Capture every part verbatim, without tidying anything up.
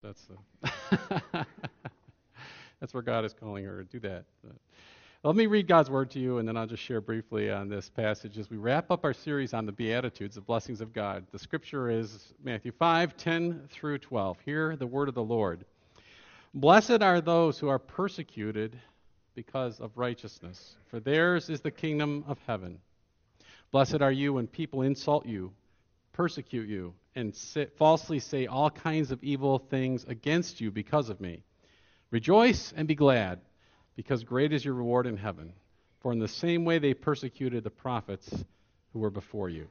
That's uh, that's where God is calling her to do that. Uh, let me read God's word to you, and then I'll just share briefly on this passage as we wrap up our series on the Beatitudes, the blessings of God. The scripture is Matthew five, ten through twelve. Hear the word of the Lord. Blessed are those who are persecuted because of righteousness, for theirs is the kingdom of heaven. Blessed are you when people insult you, persecute you, and sit, falsely say all kinds of evil things against you because of me. Rejoice and be glad, because great is your reward in heaven. For in the same way they persecuted the prophets who were before you.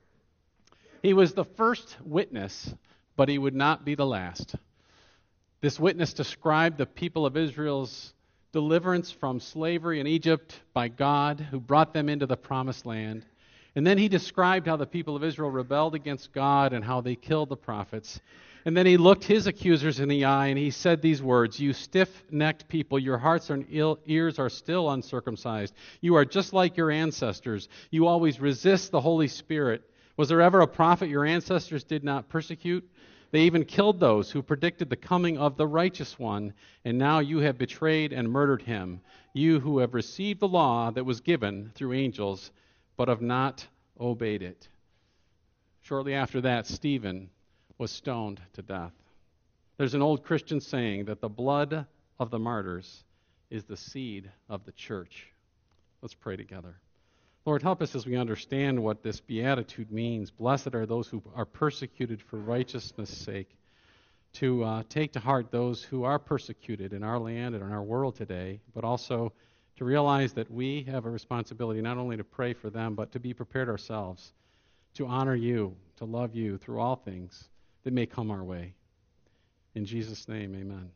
He was the first witness, but he would not be the last. This witness described the people of Israel's deliverance from slavery in Egypt by God, who brought them into the promised land. And then he described how the people of Israel rebelled against God and how they killed the prophets. And then he looked his accusers in the eye and he said these words, "You stiff-necked people, your hearts and ears are still uncircumcised. You are just like your ancestors. You always resist the Holy Spirit. Was there ever a prophet your ancestors did not persecute? They even killed those who predicted the coming of the righteous one. And now you have betrayed and murdered him. You who have received the law that was given through angels, but have not obeyed it." Shortly after that, Stephen was stoned to death. There's an old Christian saying that the blood of the martyrs is the seed of the church. Let's pray together. Lord, help us as we understand what this beatitude means. Blessed are those who are persecuted for righteousness' sake. To uh, take to heart those who are persecuted in our land and in our world today, but also to realize that we have a responsibility not only to pray for them, but to be prepared ourselves, to honor you, to love you through all things that may come our way. In Jesus' name, amen.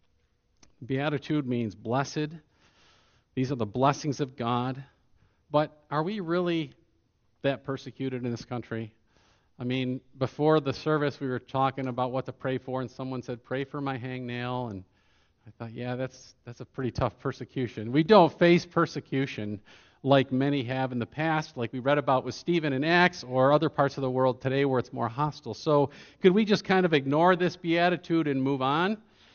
Beatitude means blessed. These are the blessings of God. But are we really that persecuted in this country? I mean, before the service we were talking about what to pray for, and someone said, "Pray for my hangnail," and I thought, yeah, that's that's a pretty tough persecution. We don't face persecution like many have in the past, like we read about with Stephen in Acts, or other parts of the world today where it's more hostile. So could we just kind of ignore this beatitude and move on?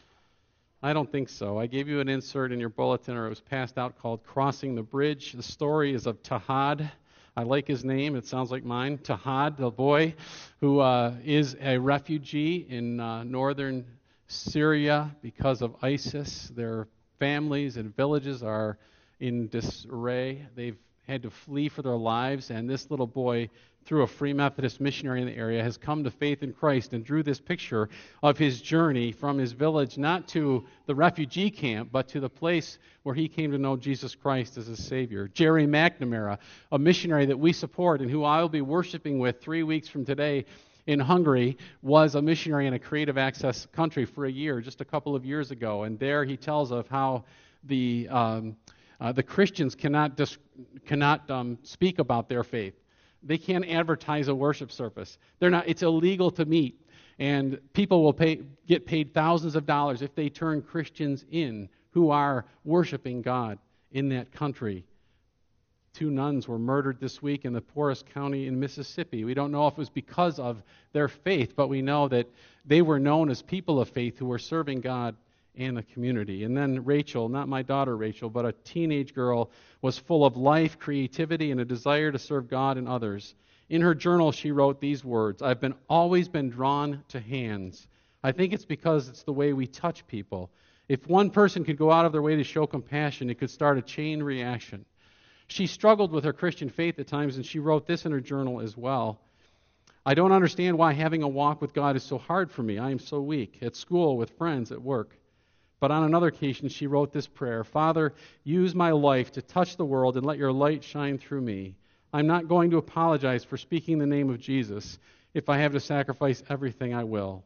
I don't think so. I gave you an insert in your bulletin, or it was passed out, called Crossing the Bridge. The story is of Tahad. I like his name. It sounds like mine. Tahad, the boy who uh, is a refugee in uh, northern Syria because of ISIS. Their families and villages are in disarray. They've had to flee for their lives, and this little boy, through a Free Methodist missionary in the area, has come to faith in Christ and drew this picture of his journey from his village, not to the refugee camp, but to the place where he came to know Jesus Christ as his Savior. Jerry McNamara, a missionary that we support and who I will be worshiping with three weeks from today in Hungary, was a missionary in a creative access country for a year, just a couple of years ago. And there he tells of how the um, uh, the Christians cannot dis- cannot um, speak about their faith. They can't advertise a worship service. They're not. It's illegal to meet, and people will pay get paid thousands of dollars if they turn Christians in who are worshiping God in that country. Two nuns were murdered this week in the poorest county in Mississippi. We don't know if it was because of their faith, but we know that they were known as people of faith who were serving God and the community. And then Rachel, not my daughter Rachel, but a teenage girl, was full of life, creativity, and a desire to serve God and others. In her journal, she wrote these words: "I've been always been drawn to hands. I think it's because it's the way we touch people. If one person could go out of their way to show compassion, it could start a chain reaction." She struggled with her Christian faith at times, and she wrote this in her journal as well. "I don't understand why having a walk with God is so hard for me. I am so weak, at school, with friends, at work." But on another occasion, she wrote this prayer: "Father, use my life to touch the world and let your light shine through me. I'm not going to apologize for speaking the name of Jesus. If I have to sacrifice everything, I will."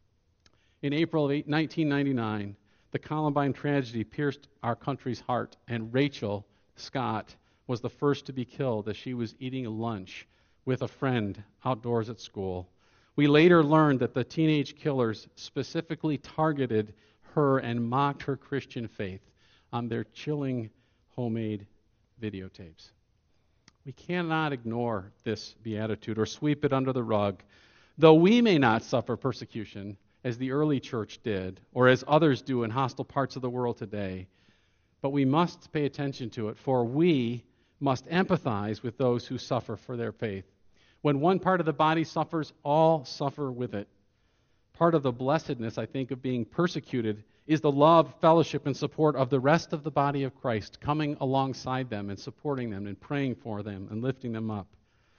In April of nineteen ninety-nine, the Columbine tragedy pierced our country's heart, and Rachel Scott was the first to be killed as she was eating lunch with a friend outdoors at school. We later learned that the teenage killers specifically targeted her and mocked her Christian faith on their chilling homemade videotapes. We cannot ignore this beatitude or sweep it under the rug. Though we may not suffer persecution, as the early church did, or as others do in hostile parts of the world today. But we must pay attention to it, for we must empathize with those who suffer for their faith. When one part of the body suffers, all suffer with it. Part of the blessedness, I think, of being persecuted is the love, fellowship, and support of the rest of the body of Christ, coming alongside them and supporting them and praying for them and lifting them up.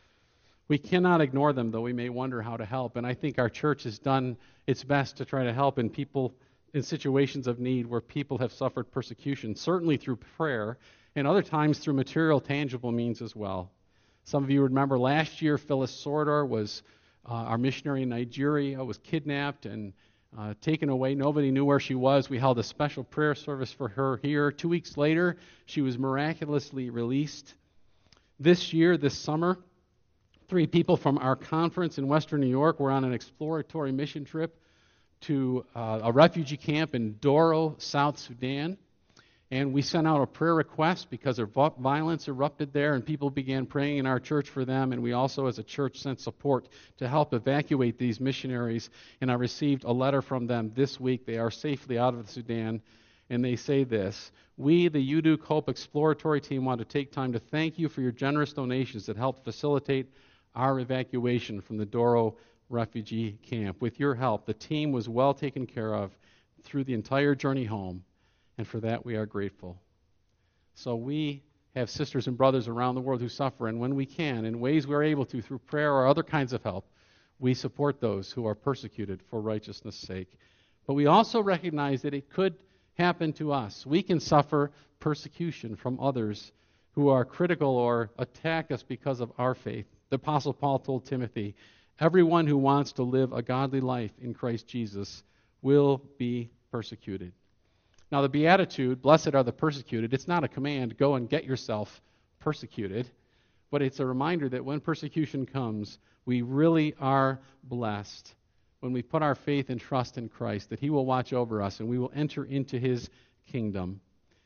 We cannot ignore them, though we may wonder how to help. And I think our church has done its best to try to help in people in situations of need where people have suffered persecution, certainly through prayer, and other times through material, tangible means as well. Some of you remember last year, Phyllis Sordor was uh, our missionary in Nigeria, was kidnapped and uh, taken away. Nobody knew where she was. We held a special prayer service for her here. Two weeks later, she was miraculously released. This year, this summer, three people from our conference in Western New York were on an exploratory mission trip to uh, a refugee camp in Doro, South Sudan. And we sent out a prayer request because of violence erupted there, and people began praying in our church for them. And we also, as a church, sent support to help evacuate these missionaries. And I received a letter from them this week. They are safely out of the Sudan. And they say this: "We, the U D U Cope Exploratory Team, want to take time to thank you for your generous donations that helped facilitate our evacuation from the Doro refugee camp. With your help, the team was well taken care of through the entire journey home, and for that we are grateful." So we have sisters and brothers around the world who suffer, and when we can, in ways we're able to, through prayer or other kinds of help, we support those who are persecuted for righteousness' sake. But we also recognize that it could happen to us. We can suffer persecution from others who are critical or attack us because of our faith. The Apostle Paul told Timothy, "Everyone who wants to live a godly life in Christ Jesus will be persecuted." Now, the Beatitude, "Blessed are the persecuted," it's not a command, go and get yourself persecuted, but it's a reminder that when persecution comes, we really are blessed when we put our faith and trust in Christ, that He will watch over us and we will enter into His kingdom.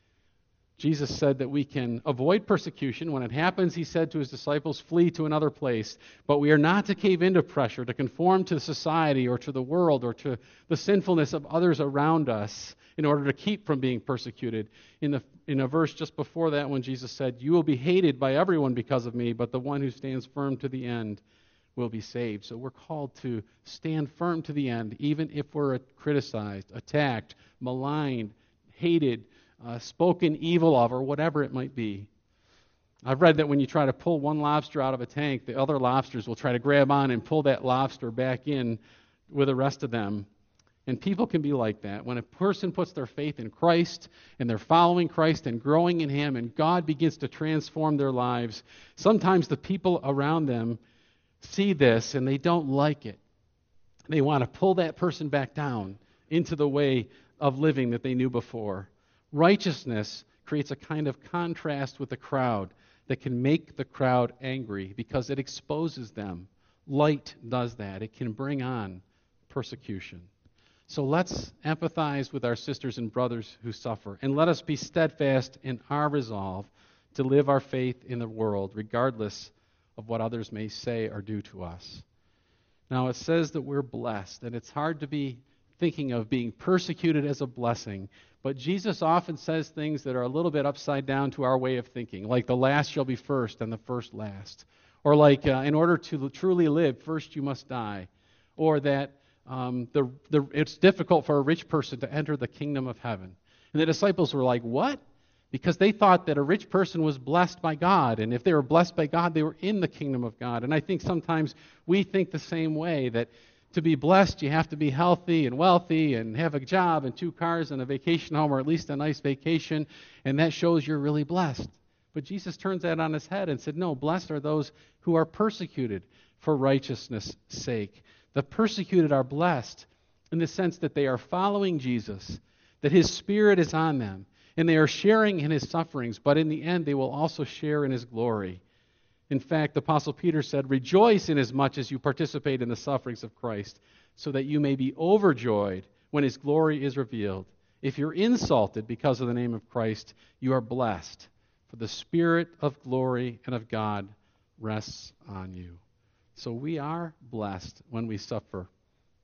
Jesus said that we can avoid persecution. When it happens, He said to His disciples, flee to another place. But we are not to cave into pressure, to conform to society or to the world or to the sinfulness of others around us in order to keep from being persecuted. In, the, in a verse just before that, when Jesus said, "You will be hated by everyone because of me, but the one who stands firm to the end will be saved." So we're called to stand firm to the end, even if we're criticized, attacked, maligned, hated, Uh, spoken evil of, or whatever it might be. I've read that when you try to pull one lobster out of a tank, the other lobsters will try to grab on and pull that lobster back in with the rest of them. And people can be like that. When a person puts their faith in Christ, and they're following Christ and growing in Him, and God begins to transform their lives, sometimes the people around them see this and they don't like it. They want to pull that person back down into the way of living that they knew before. Righteousness creates a kind of contrast with the crowd that can make the crowd angry because it exposes them. Light does that. It can bring on persecution. So let's empathize with our sisters and brothers who suffer, and let us be steadfast in our resolve to live our faith in the world, regardless of what others may say or do to us. Now, it says that we're blessed, and it's hard to be thinking of being persecuted as a blessing. But Jesus often says things that are a little bit upside down to our way of thinking, like the last shall be first and the first last. Or like, uh, in order to truly live, first you must die. Or that um, the, the, it's difficult for a rich person to enter the kingdom of heaven. And the disciples were like, what? Because they thought that a rich person was blessed by God. And if they were blessed by God, they were in the kingdom of God. And I think sometimes we think the same way, that to be blessed, you have to be healthy and wealthy and have a job and two cars and a vacation home, or at least a nice vacation, and that shows you're really blessed. But Jesus turns that on his head and said, no, blessed are those who are persecuted for righteousness' sake. The persecuted are blessed in the sense that they are following Jesus, that His Spirit is on them, and they are sharing in His sufferings, but in the end they will also share in His glory. In fact, the Apostle Peter said, rejoice inasmuch as you participate in the sufferings of Christ, so that you may be overjoyed when His glory is revealed. If you're insulted because of the name of Christ, you are blessed, for the Spirit of glory and of God rests on you. So we are blessed when we suffer.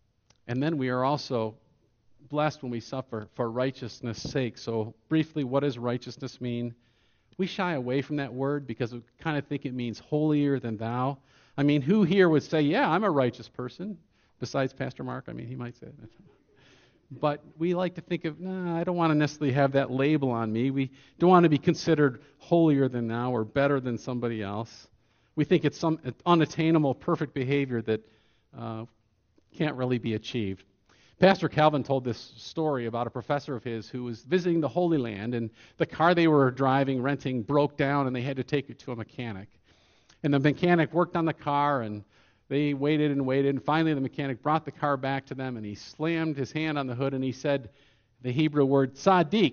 And then we are also blessed when we suffer for righteousness' sake. So briefly, what does righteousness mean? We shy away from that word because we kind of think it means holier than thou. I mean, who here would say, yeah, I'm a righteous person? Besides Pastor Mark, I mean, he might say that. But we like to think of, no, nah, I don't want to necessarily have that label on me. We don't want to be considered holier than thou or better than somebody else. We think it's some unattainable, perfect behavior that uh, can't really be achieved. Pastor Calvin told this story about a professor of his who was visiting the Holy Land, and the car they were driving, renting, broke down, and they had to take it to a mechanic. And the mechanic worked on the car, and they waited and waited, and finally the mechanic brought the car back to them, and he slammed his hand on the hood, and he said the Hebrew word, Sadiq,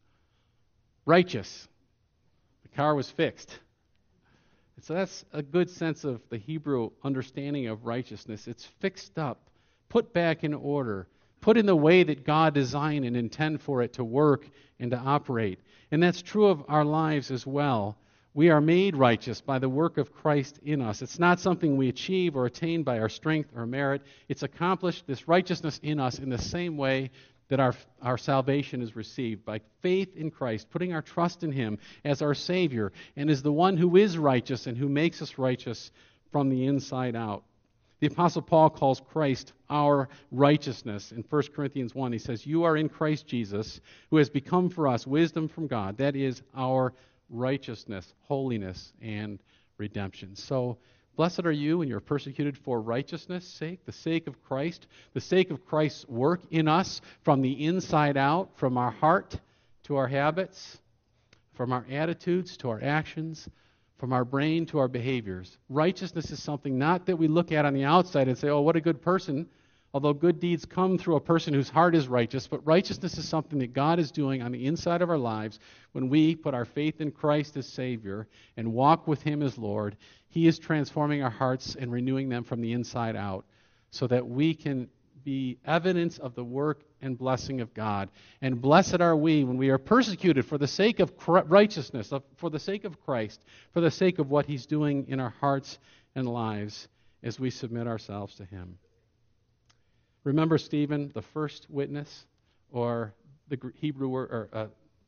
righteous. The car was fixed. And so that's a good sense of the Hebrew understanding of righteousness. It's fixed up, put back in order, put in the way that God designed and intend for it to work and to operate. And that's true of our lives as well. We are made righteous by the work of Christ in us. It's not something we achieve or attain by our strength or merit. It's accomplished, this righteousness in us, in the same way that our, our salvation is received, by faith in Christ, putting our trust in Him as our Savior and as the one who is righteous and who makes us righteous from the inside out. The Apostle Paul calls Christ our righteousness. In First Corinthians one, he says, you are in Christ Jesus, who has become for us wisdom from God. That is our righteousness, holiness, and redemption. So, blessed are you when you're persecuted for righteousness' sake, the sake of Christ, the sake of Christ's work in us from the inside out, from our heart to our habits, from our attitudes to our actions, from our brain to our behaviors. Righteousness is something not that we look at on the outside and say, oh, what a good person, although good deeds come through a person whose heart is righteous, but righteousness is something that God is doing on the inside of our lives when we put our faith in Christ as Savior and walk with Him as Lord. He is transforming our hearts and renewing them from the inside out so that we can be evidence of the work and blessing of God. And blessed are we when we are persecuted for the sake of righteousness, for the sake of Christ, for the sake of what He's doing in our hearts and lives as we submit ourselves to Him. Remember Stephen, the first witness, or the Hebrew word, or uh,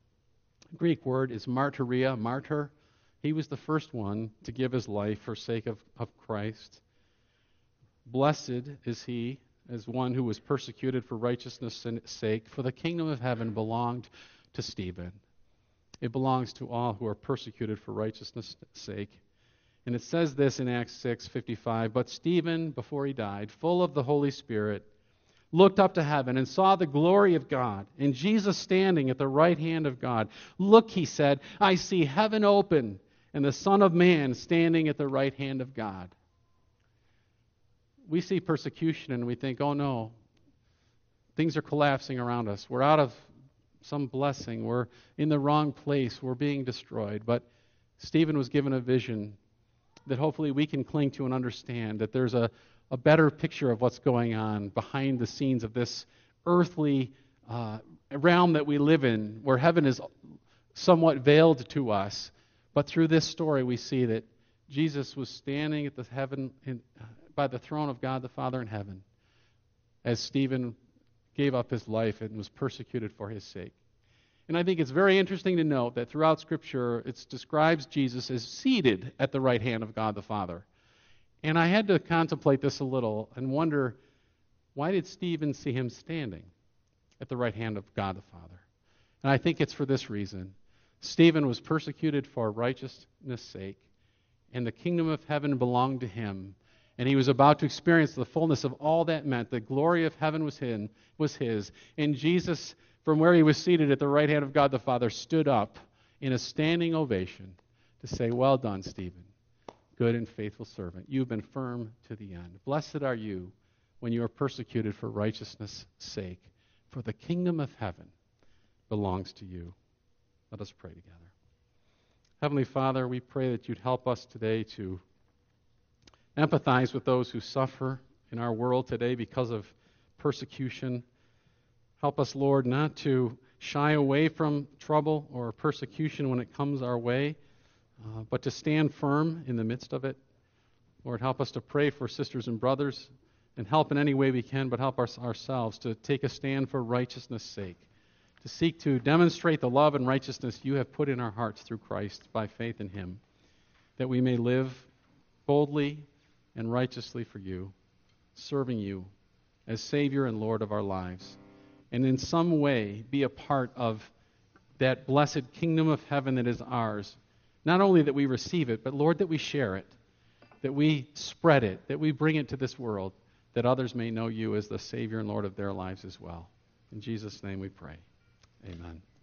Greek word is martyria, martyr. He was the first one to give his life for sake of, of Christ. Blessed is he as one who was persecuted for righteousness' sake, for the kingdom of heaven belonged to Stephen. It belongs to all who are persecuted for righteousness' sake. And it says this in Acts six fifty-five, but Stephen, before he died, full of the Holy Spirit, looked up to heaven and saw the glory of God and Jesus standing at the right hand of God. Look, he said, I see heaven open and the Son of Man standing at the right hand of God. We see persecution and we think, oh no, things are collapsing around us. We're out of some blessing. We're in the wrong place. We're being destroyed. But Stephen was given a vision that hopefully we can cling to and understand, that there's a, a better picture of what's going on behind the scenes of this earthly uh, realm that we live in, where heaven is somewhat veiled to us. But through this story, we see that Jesus was standing at the heaven in, uh, by the throne of God the Father in heaven as Stephen gave up his life and was persecuted for his sake. And I think it's very interesting to note that throughout Scripture, it describes Jesus as seated at the right hand of God the Father. And I had to contemplate this a little and wonder, why did Stephen see him standing at the right hand of God the Father? And I think it's for this reason. Stephen was persecuted for righteousness' sake, and the kingdom of heaven belonged to him. And he was about to experience the fullness of all that meant. The glory of heaven was his, was his. And Jesus, from where he was seated at the right hand of God the Father, stood up in a standing ovation to say, well done, Stephen, good and faithful servant. You've been firm to the end. Blessed are you when you are persecuted for righteousness' sake, for the kingdom of heaven belongs to you. Let us pray together. Heavenly Father, we pray that you'd help us today to empathize with those who suffer in our world today because of persecution. Help us, Lord, not to shy away from trouble or persecution when it comes our way, uh, but to stand firm in the midst of it. Lord, help us to pray for sisters and brothers and help in any way we can, but help our, ourselves to take a stand for righteousness' sake, to seek to demonstrate the love and righteousness you have put in our hearts through Christ by faith in him, that we may live boldly and righteously for you, serving you as Savior and Lord of our lives, and in some way be a part of that blessed kingdom of heaven that is ours. Not only that we receive it, but Lord, that we share it, that we spread it, that we bring it to this world, that others may know you as the Savior and Lord of their lives as well. In Jesus' name we pray. Amen.